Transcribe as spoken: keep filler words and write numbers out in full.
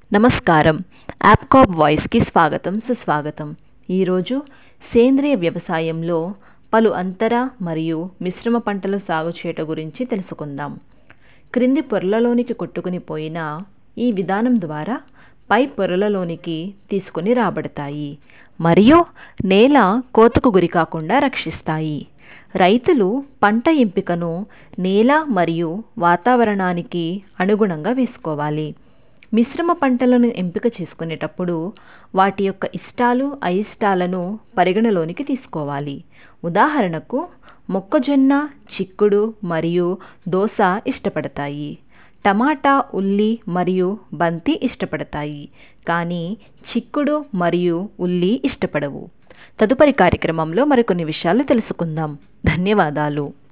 నమస్కారం. యాప్కాబ్ వాయిస్కి స్వాగతం సుస్వాగతం. ఈరోజు సేంద్రియ వ్యవసాయంలో పలు అంతర మరియు మిశ్రమ పంటల సాగు చేయట గురించి తెలుసుకుందాం. క్రింది పొరలలోనికి కొట్టుకుని పోయిన ఈ విధానం ద్వారా పై పొరలలోనికి తీసుకుని రాబడతాయి మరియు నేల కోతకు గురి కాకుండా రక్షిస్తాయి. రైతులు పంట ఎంపికను నేల మరియు వాతావరణానికి అనుగుణంగా వేసుకోవాలి. మిశ్రమ పంటలను ఎంపిక చేసుకునేటప్పుడు వాటి యొక్క ఇష్టాలు అయిష్టాలను పరిగణలోనికి తీసుకోవాలి. ఉదాహరణకు మొక్కజొన్న, చిక్కుడు మరియు దోస ఇష్టపడతాయి. టమాటా, ఉల్లి మరియు బంతి ఇష్టపడతాయి, కానీ చిక్కుడు మరియు ఉల్లి ఇష్టపడవు. తదుపరి కార్యక్రమంలో మరికొన్ని విషయాలు తెలుసుకుందాం. ధన్యవాదాలు.